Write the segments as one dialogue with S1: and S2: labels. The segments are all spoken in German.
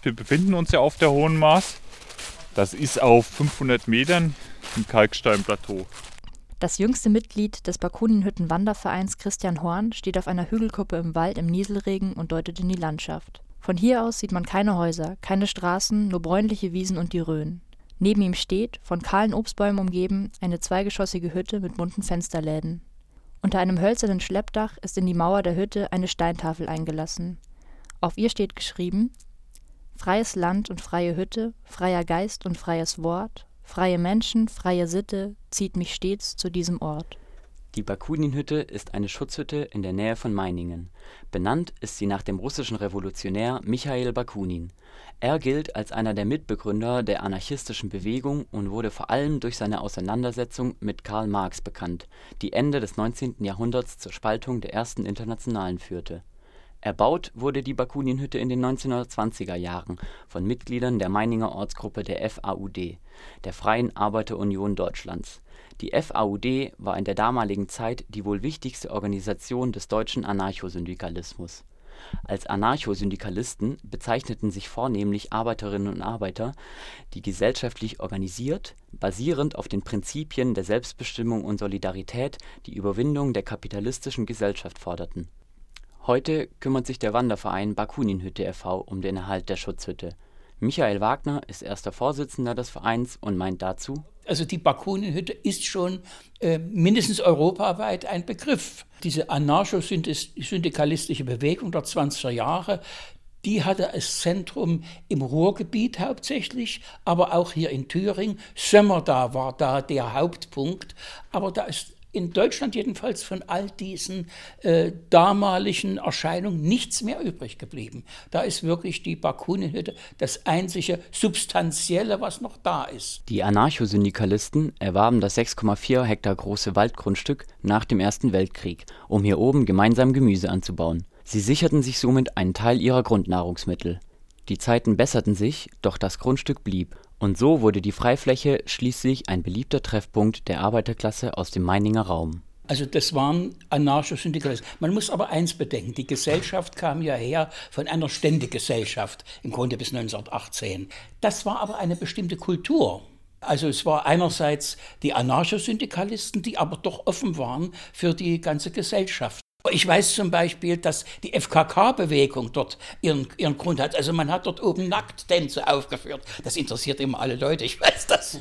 S1: Wir befinden uns ja auf der Hohen Maas. Das ist auf 500 Metern im Kalksteinplateau.
S2: Das jüngste Mitglied des Bakuninhütten-Wandervereins, Christian Horn, steht auf einer Hügelkuppe im Wald im Nieselregen und deutet in die Landschaft. Von hier aus sieht man keine Häuser, keine Straßen, nur bräunliche Wiesen und die Rhön. Neben ihm steht, von kahlen Obstbäumen umgeben, eine zweigeschossige Hütte mit bunten Fensterläden. Unter einem hölzernen Schleppdach ist in die Mauer der Hütte eine Steintafel eingelassen. Auf ihr steht geschrieben: Freies Land und freie Hütte, freier Geist und freies Wort, freie Menschen, freie Sitte, zieht mich stets zu diesem Ort.
S3: Die Bakunin-Hütte ist eine Schutzhütte in der Nähe von Meiningen. Benannt ist sie nach dem russischen Revolutionär Michail Bakunin. Er gilt als einer der Mitbegründer der anarchistischen Bewegung und wurde vor allem durch seine Auseinandersetzung mit Karl Marx bekannt, die Ende des 19. Jahrhunderts zur Spaltung der Ersten Internationalen führte. Erbaut wurde die Bakunin-Hütte in den 1920er Jahren von Mitgliedern der Meininger Ortsgruppe der FAUD, der Freien Arbeiter-Union Deutschlands. Die FAUD war in der damaligen Zeit die wohl wichtigste Organisation des deutschen Anarchosyndikalismus. Als Anarchosyndikalisten bezeichneten sich vornehmlich Arbeiterinnen und Arbeiter, die gesellschaftlich organisiert, basierend auf den Prinzipien der Selbstbestimmung und Solidarität, die Überwindung der kapitalistischen Gesellschaft forderten. Heute kümmert sich der Wanderverein Bakunin-Hütte e.V. um den Erhalt der Schutzhütte. Michael Wagner ist erster Vorsitzender des Vereins und meint dazu:
S4: Also die Bakunin-Hütte ist schon mindestens europaweit ein Begriff. Diese anarcho-syndikalistische Bewegung der 20er Jahre, die hatte als Zentrum im Ruhrgebiet hauptsächlich, aber auch hier in Thüringen. Sömmerda war da der Hauptpunkt, aber da ist in Deutschland jedenfalls von all diesen damaligen Erscheinungen nichts mehr übrig geblieben. Da ist wirklich die Bakunin-Hütte das einzige Substanzielle, was noch da ist.
S3: Die Anarchosyndikalisten erwarben das 6,4 Hektar große Waldgrundstück nach dem Ersten Weltkrieg, um hier oben gemeinsam Gemüse anzubauen. Sie sicherten sich somit einen Teil ihrer Grundnahrungsmittel. Die Zeiten besserten sich, doch das Grundstück blieb. Und so wurde die Freifläche schließlich ein beliebter Treffpunkt der Arbeiterklasse aus dem Meininger Raum.
S4: Also das waren Anarcho-Syndikalisten. Man muss aber eins bedenken, die Gesellschaft kam ja her von einer Ständegesellschaft, im Grunde bis 1918. Das war aber eine bestimmte Kultur. Also es war einerseits die Anarcho-Syndikalisten, die aber doch offen waren für die ganze Gesellschaft. Ich weiß zum Beispiel, dass die FKK-Bewegung dort ihren Grund hat. Also man hat dort oben Nackttänze aufgeführt. Das interessiert immer alle Leute, ich weiß das.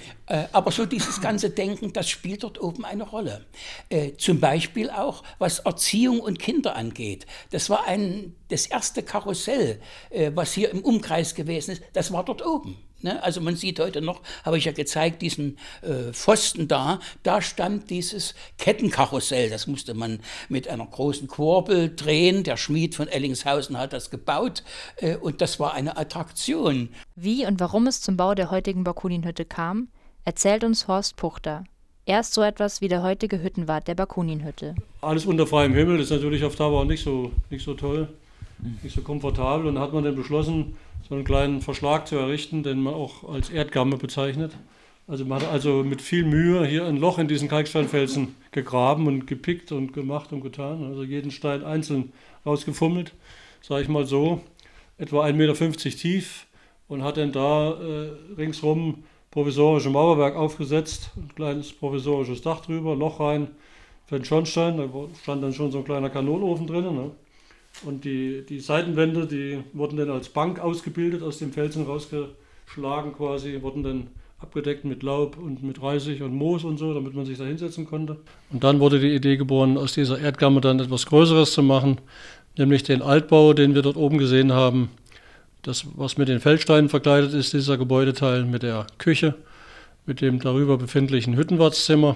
S4: Aber so dieses ganze Denken, das spielt dort oben eine Rolle. Zum Beispiel auch, was Erziehung und Kinder angeht. Das war das erste Karussell, was hier im Umkreis gewesen ist, das war dort oben. Also man sieht heute noch, habe ich ja gezeigt, diesen Pfosten da stand dieses Kettenkarussell. Das musste man mit einer großen Kurbel drehen. Der Schmied von Ellingshausen hat das gebaut und das war eine Attraktion.
S2: Wie und warum es zum Bau der heutigen Bakunin-Hütte kam, erzählt uns Horst Puchter. Er ist so etwas wie der heutige Hüttenwart der Bakunin-Hütte.
S5: Alles unter freiem Himmel ist natürlich auf Dauer nicht so toll, nicht so komfortabel. Und da hat man dann beschlossen, so einen kleinen Verschlag zu errichten, den man auch als Erdgamme bezeichnet. Also man hat mit viel Mühe hier ein Loch in diesen Kalksteinfelsen gegraben und gepickt und gemacht und getan. Also jeden Stein einzeln rausgefummelt, sage ich mal so, etwa 1,50 Meter tief, und hat dann da ringsrum provisorische Mauerwerk aufgesetzt, ein kleines provisorisches Dach drüber, Loch rein für den Schornstein, da stand dann schon so ein kleiner Kanonenofen drin, ne? Und die Seitenwände, die wurden dann als Bank ausgebildet, aus dem Felsen rausgeschlagen quasi, wurden dann abgedeckt mit Laub und mit Reisig und Moos und so, damit man sich da hinsetzen konnte. Und dann wurde die Idee geboren, aus dieser Erdgamme dann etwas Größeres zu machen, nämlich den Altbau, den wir dort oben gesehen haben. Das, was mit den Feldsteinen verkleidet ist, dieser Gebäudeteil mit der Küche, mit dem darüber befindlichen Hüttenwartszimmer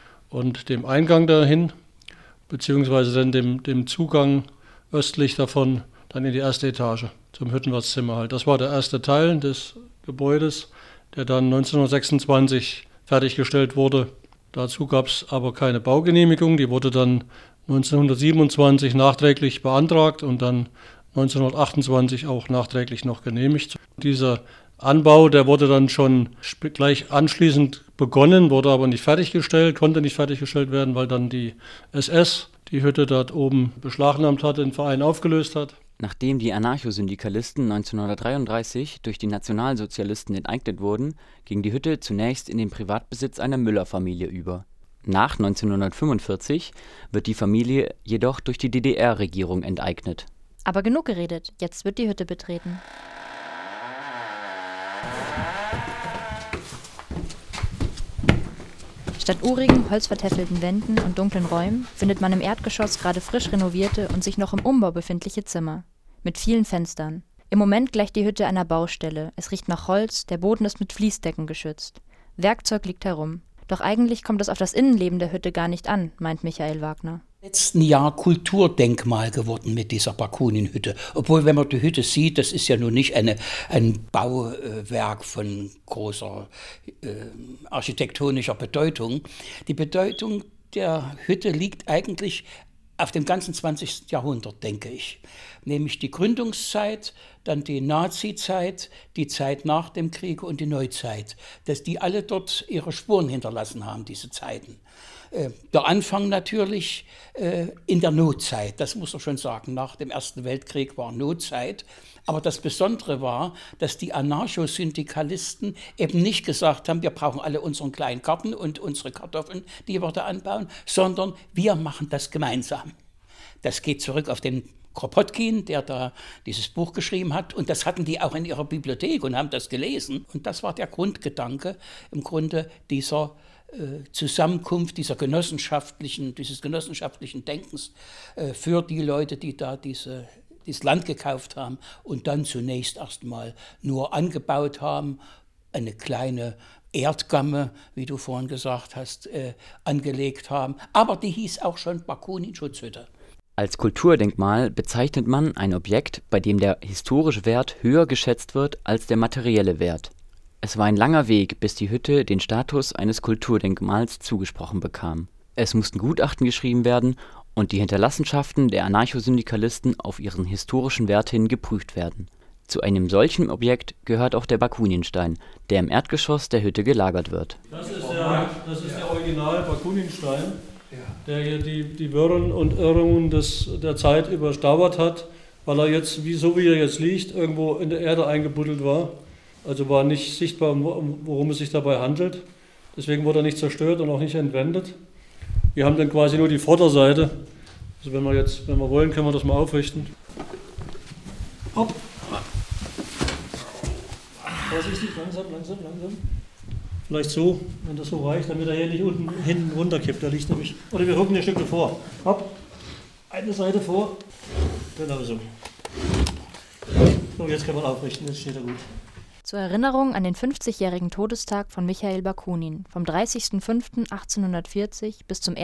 S5: und dem Eingang dahin, beziehungsweise dann dem Zugang östlich davon dann in die erste Etage zum Hüttenwartszimmer halt. Das war der erste Teil des Gebäudes, der dann 1926 fertiggestellt wurde. Dazu gab es aber keine Baugenehmigung, die wurde dann 1927 nachträglich beantragt und dann 1928 auch nachträglich noch genehmigt. Dieser Anbau, der wurde dann schon gleich anschließend begonnen, wurde aber nicht fertiggestellt, konnte nicht fertiggestellt werden, weil dann die SS die Hütte dort oben beschlagnahmt hat, den Verein aufgelöst hat.
S3: Nachdem die Anarchosyndikalisten 1933 durch die Nationalsozialisten enteignet wurden, ging die Hütte zunächst in den Privatbesitz einer Müller-Familie über. Nach 1945 wird die Familie jedoch durch die DDR-Regierung enteignet.
S2: Aber genug geredet, jetzt wird die Hütte betreten. Statt urigen, holzvertäfelten Wänden und dunklen Räumen findet man im Erdgeschoss gerade frisch renovierte und sich noch im Umbau befindliche Zimmer. Mit vielen Fenstern. Im Moment gleicht die Hütte einer Baustelle. Es riecht nach Holz, der Boden ist mit Fließdecken geschützt. Werkzeug liegt herum. Doch eigentlich kommt es auf das Innenleben der Hütte gar nicht an, meint Michael Wagner.
S4: Letzten Jahr Kulturdenkmal geworden mit dieser Bakunin-Hütte. Obwohl, wenn man die Hütte sieht, das ist ja nun nicht ein Bauwerk von großer architektonischer Bedeutung. Die Bedeutung der Hütte liegt eigentlich auf dem ganzen 20. Jahrhundert, denke ich. Nämlich die Gründungszeit, dann die Nazi-Zeit, die Zeit nach dem Krieg und die Neuzeit. Dass die alle dort ihre Spuren hinterlassen haben, diese Zeiten. Der Anfang natürlich in der Notzeit, das muss man schon sagen. Nach dem Ersten Weltkrieg war Notzeit. Aber das Besondere war, dass die Anarchosyndikalisten eben nicht gesagt haben, wir brauchen alle unseren kleinen Garten und unsere Kartoffeln, die wir da anbauen, sondern wir machen das gemeinsam. Das geht zurück auf den Kropotkin, der da dieses Buch geschrieben hat. Und das hatten die auch in ihrer Bibliothek und haben das gelesen. Und das war der Grundgedanke im Grunde dieser Zusammenkunft, dieses genossenschaftlichen Denkens für die Leute, die da dieses Land gekauft haben und dann zunächst erstmal nur angebaut haben, eine kleine Erdgamme, wie du vorhin gesagt hast, angelegt haben. Aber die hieß auch schon Bakunin-Schutzhütte.
S3: Als Kulturdenkmal bezeichnet man ein Objekt, bei dem der historische Wert höher geschätzt wird als der materielle Wert. Es war ein langer Weg, bis die Hütte den Status eines Kulturdenkmals zugesprochen bekam. Es mussten Gutachten geschrieben werden und die Hinterlassenschaften der Anarchosyndikalisten auf ihren historischen Wert hin geprüft werden. Zu einem solchen Objekt gehört auch der Bakuninstein, der im Erdgeschoss der Hütte gelagert wird.
S5: Das ist der Original Bakuninstein, der hier die Wirren und Irrungen der Zeit überstauert hat, weil er jetzt, so wie er jetzt liegt, irgendwo in der Erde eingebuddelt war. Also war nicht sichtbar, worum es sich dabei handelt. Deswegen wurde er nicht zerstört und auch nicht entwendet. Wir haben dann quasi nur die Vorderseite. Also wenn wir wollen, können wir das mal aufrichten. Hopp. Vorsichtig, langsam. Vielleicht so, wenn das so reicht, damit er hier nicht hinten runterkippt. Der liegt nämlich. Oder wir rücken ein Stück vor. Hopp. Eine Seite vor. Genau so. So, jetzt kann man aufrichten, jetzt steht er gut.
S2: Zur Erinnerung an den 50-jährigen Todestag von Michael Bakunin vom 30.05.1840 bis zum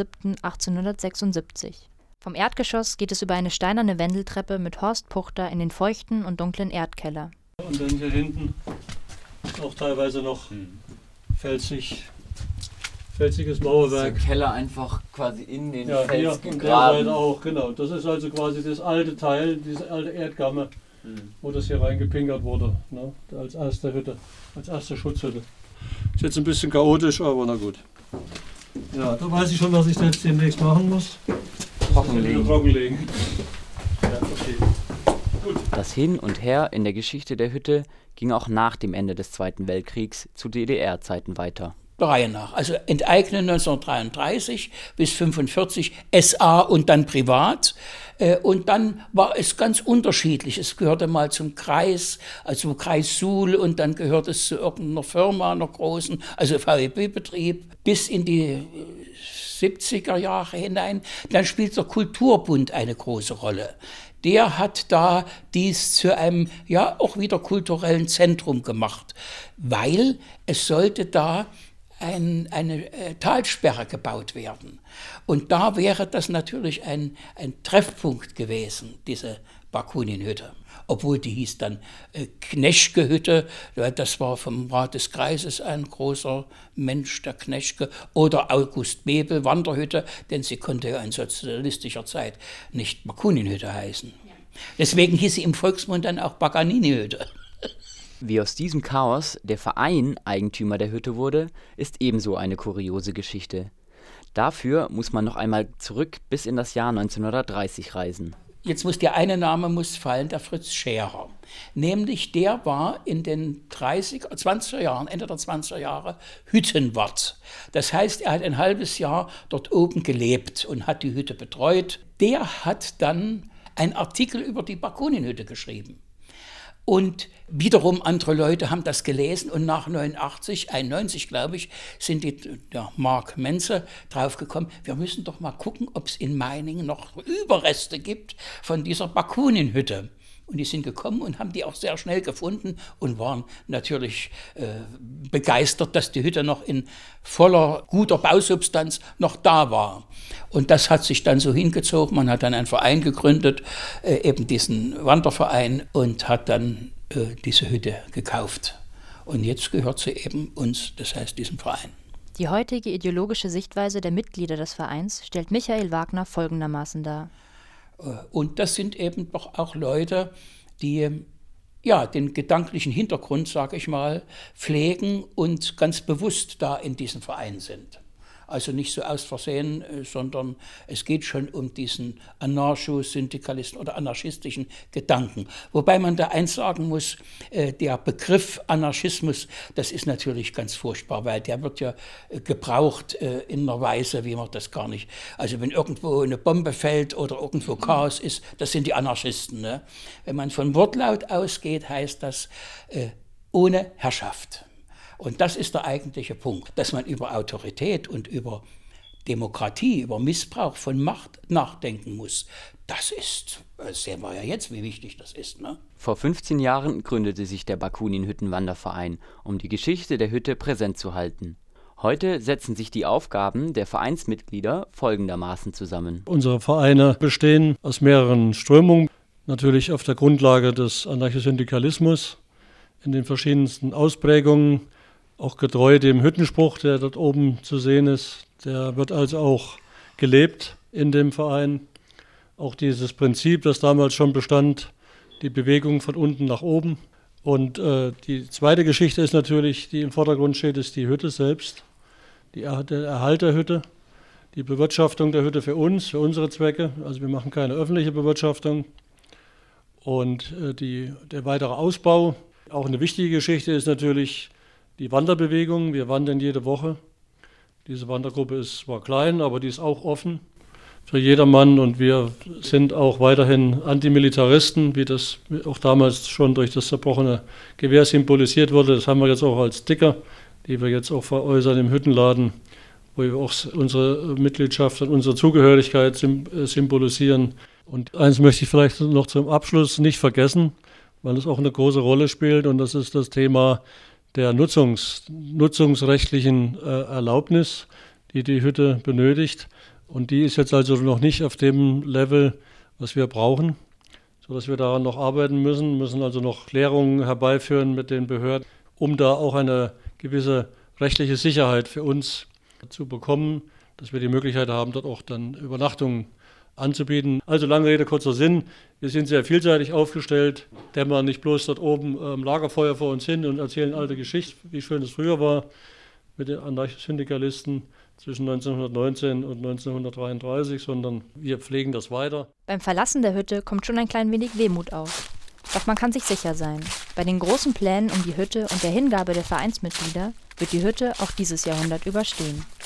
S2: 1.07.1876. Vom Erdgeschoss geht es über eine steinerne Wendeltreppe mit Horst Puchter in den feuchten und dunklen Erdkeller.
S5: Und dann hier hinten auch teilweise noch felsig felsiges Mauerwerk.
S3: Der Keller einfach quasi in den
S5: Ja,
S3: Fels
S5: hier
S3: gegraben.
S5: auch, genau. Das ist also quasi das alte Teil, diese alte Erdgamme, wo das hier reingepinkert wurde, ne? Als erste Hütte, als erste Schutzhütte. Ist jetzt ein bisschen chaotisch, aber na gut. Ja, da weiß ich schon, was ich jetzt demnächst machen muss. Trockenlegen. Ja, okay. Gut.
S3: Das Hin und Her in der Geschichte der Hütte ging auch nach dem Ende des Zweiten Weltkriegs zu DDR-Zeiten weiter.
S4: Der Reihe nach. Also enteignen 1933 bis 1945 SA und dann privat. Und dann war es ganz unterschiedlich. Es gehörte mal zum Kreis, also Kreis Suhl, und dann gehörte es zu irgendeiner Firma, einer großen, also VEB-Betrieb, bis in die 70er Jahre hinein. Dann spielt der Kulturbund eine große Rolle. Der hat da dies zu einem, ja, auch wieder kulturellen Zentrum gemacht, weil es sollte da eine Talsperre gebaut werden. Und da wäre das natürlich ein Treffpunkt gewesen, diese Bakunin-Hütte. Obwohl die hieß dann Kneschke-Hütte, das war vom Rat des Kreises ein großer Mensch, der Kneschke, oder August Bebel, Wanderhütte, denn sie konnte ja in sozialistischer Zeit nicht Bakunin-Hütte heißen. Deswegen hieß sie im Volksmund dann auch Paganini-Hütte.
S3: Wie aus diesem Chaos der Verein Eigentümer der Hütte wurde, ist ebenso eine kuriose Geschichte. Dafür muss man noch einmal zurück bis in das Jahr 1930 reisen.
S4: Jetzt muss der eine Name fallen, der Fritz Scherer. Nämlich der war in den 20er Jahren, Ende der 20er Jahre, Hüttenwart. Das heißt, er hat ein halbes Jahr dort oben gelebt und hat die Hütte betreut. Der hat dann einen Artikel über die Bakuninhütte geschrieben. Und wiederum andere Leute haben das gelesen und nach 91, glaube ich, sind der Mark Menze draufgekommen, wir müssen doch mal gucken, ob es in Meiningen noch Überreste gibt von dieser Bakuninhütte. Und die sind gekommen und haben die auch sehr schnell gefunden und waren natürlich begeistert, dass die Hütte noch in voller guter Bausubstanz noch da war. Und das hat sich dann so hingezogen. Man hat dann einen Verein gegründet, eben diesen Wanderverein, und hat dann diese Hütte gekauft. Und jetzt gehört sie eben uns, das heißt diesem Verein.
S2: Die heutige ideologische Sichtweise der Mitglieder des Vereins stellt Michael Wagner folgendermaßen dar.
S4: Und das sind eben doch auch Leute, die ja den gedanklichen Hintergrund, sage ich mal, pflegen und ganz bewusst da in diesem Verein sind. Also nicht so aus Versehen, sondern es geht schon um diesen anarcho-syndikalistischen oder anarchistischen Gedanken. Wobei man da eins sagen muss, der Begriff Anarchismus, das ist natürlich ganz furchtbar, weil der wird ja gebraucht in einer Weise, wie man das gar nicht... Also wenn irgendwo eine Bombe fällt oder irgendwo Chaos ist, das sind die Anarchisten. Ne? Wenn man von Wortlaut ausgeht, heißt das ohne Herrschaft. Und das ist der eigentliche Punkt, dass man über Autorität und über Demokratie, über Missbrauch von Macht nachdenken muss. Das sehen wir ja jetzt, wie wichtig das ist. Ne?
S3: Vor 15 Jahren gründete sich der Bakunin-Hüttenwanderverein, um die Geschichte der Hütte präsent zu halten. Heute setzen sich die Aufgaben der Vereinsmitglieder folgendermaßen zusammen.
S5: Unsere Vereine bestehen aus mehreren Strömungen, natürlich auf der Grundlage des Anarchosyndikalismus in den verschiedensten Ausprägungen, auch getreu dem Hüttenspruch, der dort oben zu sehen ist. Der wird also auch gelebt in dem Verein. Auch dieses Prinzip, das damals schon bestand, die Bewegung von unten nach oben. Und die zweite Geschichte ist natürlich, die im Vordergrund steht, ist die Hütte selbst, der Erhalt der Hütte, die Bewirtschaftung der Hütte für uns, für unsere Zwecke. Also wir machen keine öffentliche Bewirtschaftung. Und der weitere Ausbau. Auch eine wichtige Geschichte ist natürlich die Wanderbewegung. Wir wandern jede Woche. Diese Wandergruppe ist zwar klein, aber die ist auch offen für jedermann. Und wir sind auch weiterhin Antimilitaristen, wie das auch damals schon durch das zerbrochene Gewehr symbolisiert wurde. Das haben wir jetzt auch als Sticker, die wir jetzt auch veräußern im Hüttenladen, wo wir auch unsere Mitgliedschaft und unsere Zugehörigkeit symbolisieren. Und eins möchte ich vielleicht noch zum Abschluss nicht vergessen, weil es auch eine große Rolle spielt, und das ist das Thema der nutzungsrechtlichen Erlaubnis, die die Hütte benötigt. Und die ist jetzt also noch nicht auf dem Level, was wir brauchen, sodass wir daran noch arbeiten müssen also noch Klärungen herbeiführen mit den Behörden, um da auch eine gewisse rechtliche Sicherheit für uns zu bekommen, dass wir die Möglichkeit haben, dort auch dann Übernachtungen anzubieten. Also lange Rede, kurzer Sinn. Wir sind sehr vielseitig aufgestellt, dämmern nicht bloß dort oben am Lagerfeuer vor uns hin und erzählen alte Geschichten, wie schön es früher war mit den Anarchosyndikalisten zwischen 1919 und 1933, sondern wir pflegen das weiter.
S2: Beim Verlassen der Hütte kommt schon ein klein wenig Wehmut auf. Doch man kann sich sicher sein, bei den großen Plänen um die Hütte und der Hingabe der Vereinsmitglieder wird die Hütte auch dieses Jahrhundert überstehen.